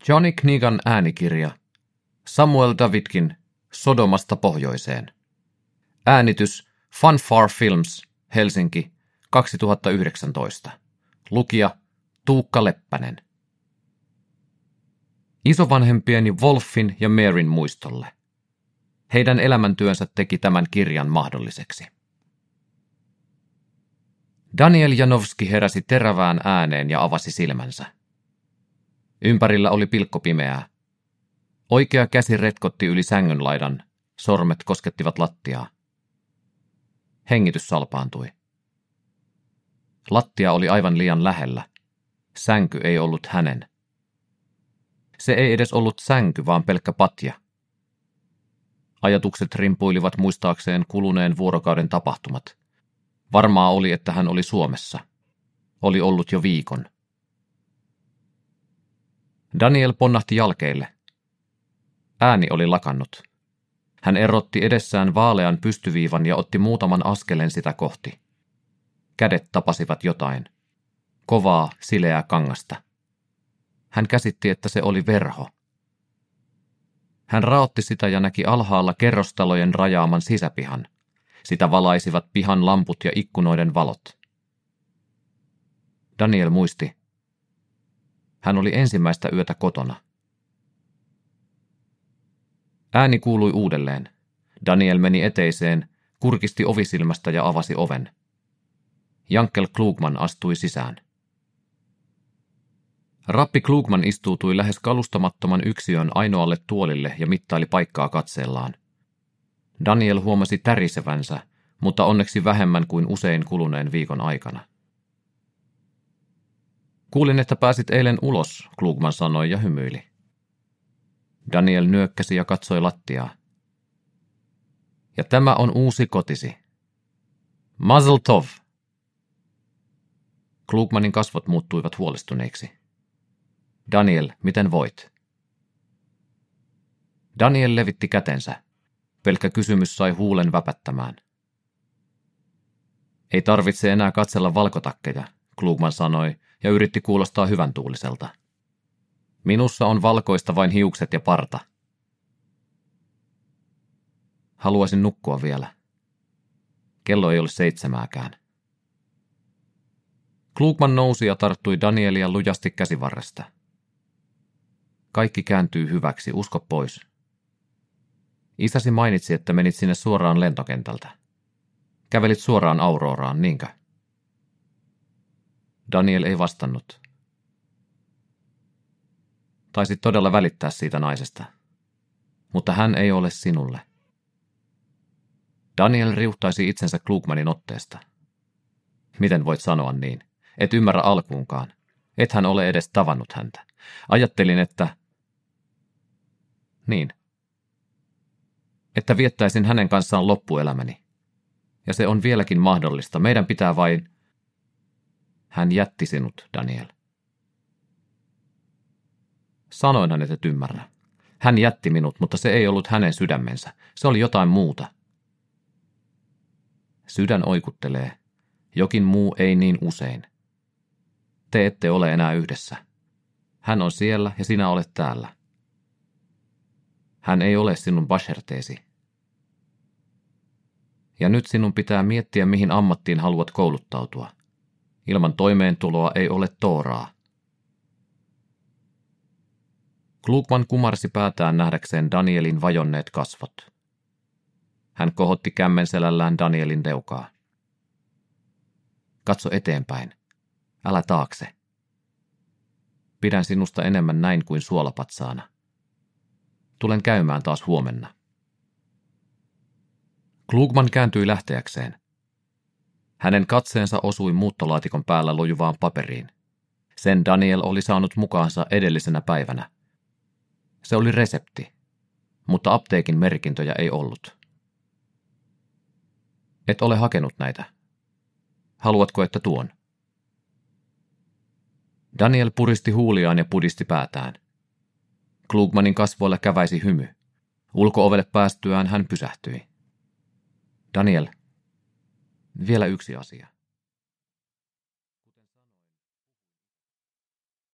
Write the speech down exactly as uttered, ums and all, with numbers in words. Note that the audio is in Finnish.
Johnny Knigan äänikirja. Samuel Davidkin, Sodomasta pohjoiseen. Äänitys Funfar Films, Helsinki, kaksituhattayhdeksäntoista. Lukija Tuukka Leppänen. Isovanhempieni Wolfin ja Maryn muistolle. Heidän elämäntyönsä teki tämän kirjan mahdolliseksi. Daniel Janowski heräsi terävään ääneen ja avasi silmänsä. Ympärillä oli pilkkopimeää. Oikea käsi retkotti yli sängynlaidan, sormet koskettivat lattiaa. Hengitys salpaantui. Lattia oli aivan liian lähellä. Sänky ei ollut hänen. Se ei edes ollut sänky, vaan pelkkä patja. Ajatukset rimpuilivat muistaakseen kuluneen vuorokauden tapahtumat. Varmaa oli, että hän oli Suomessa. Oli ollut jo viikon. Daniel ponnahti jalkeille. Ääni oli lakannut. Hän erotti edessään vaalean pystyviivan ja otti muutaman askelen sitä kohti. Kädet tapasivat jotain. Kovaa, sileää kangasta. Hän käsitti, että se oli verho. Hän raotti sitä ja näki alhaalla kerrostalojen rajaaman sisäpihan. Sitä valaisivat pihan lamput ja ikkunoiden valot. Daniel muisti. Hän oli ensimmäistä yötä kotona. Ääni kuului uudelleen. Daniel meni eteiseen, kurkisti ovisilmästä ja avasi oven. Jankel Klugman astui sisään. Rappi Klugman istuutui lähes kalustamattoman yksiön ainoalle tuolille ja mittaili paikkaa katseellaan. Daniel huomasi tärisevänsä, mutta onneksi vähemmän kuin usein kuluneen viikon aikana. Kuulin, että pääsit eilen ulos, Klugman sanoi ja hymyili. Daniel nyökkäsi ja katsoi lattiaa. Ja tämä on uusi kotisi. Mazel tov. Klugmanin kasvot muuttuivat huolestuneiksi. Daniel, miten voit? Daniel levitti kätensä. Pelkkä kysymys sai huulen väpättämään. Ei tarvitse enää katsella valkotakkeja, Klugman sanoi ja yritti kuulostaa hyvän tuuliselta. Minussa on valkoista vain hiukset ja parta. Haluaisin nukkua vielä. Kello ei ole seitsemääkään. Klugman nousi ja tarttui Danielia lujasti käsivarresta. Kaikki kääntyy hyväksi, usko pois. Isäsi mainitsi, että menit sinne suoraan lentokentältä. Kävelit suoraan Auroraan, niinkö? Daniel ei vastannut. Taisit todella välittää siitä naisesta. Mutta hän ei ole sinulle. Daniel riuhtaisi itsensä Klugmanin otteesta. Miten voit sanoa niin? Et ymmärrä alkuunkaan. Ethän ole edes tavannut häntä. Ajattelin, että... Niin. Että viettäisin hänen kanssaan loppuelämäni. Ja se on vieläkin mahdollista. Meidän pitää vain... Hän jätti sinut, Daniel. Sanoinhan, et et ymmärrä. Hän jätti minut, mutta se ei ollut hänen sydämensä. Se oli jotain muuta. Sydän oikuttelee. Jokin muu ei niin usein. Te ette ole enää yhdessä. Hän on siellä ja sinä olet täällä. Hän ei ole sinun basherteesi. Ja nyt sinun pitää miettiä, mihin ammattiin haluat kouluttautua. Ilman toimeentuloa ei ole tooraa. Klugman kumarsi päätään nähdäkseen Danielin vajonneet kasvot. Hän kohotti kämmenselällään Danielin leukaa. Katso eteenpäin. Älä taakse. Pidän sinusta enemmän näin kuin suolapatsaana. Tulen käymään taas huomenna. Klugman kääntyi lähteäkseen. Hänen katseensa osui muuttolaatikon päällä lojuvaan paperiin. Sen Daniel oli saanut mukaansa edellisenä päivänä. Se oli resepti, mutta apteekin merkintöjä ei ollut. Et ole hakenut näitä. Haluatko, että tuon? Daniel puristi huuliaan ja pudisti päätään. Klugmanin kasvoilla käväisi hymy. Ulko-ovelle päästyään hän pysähtyi. Daniel, vielä yksi asia.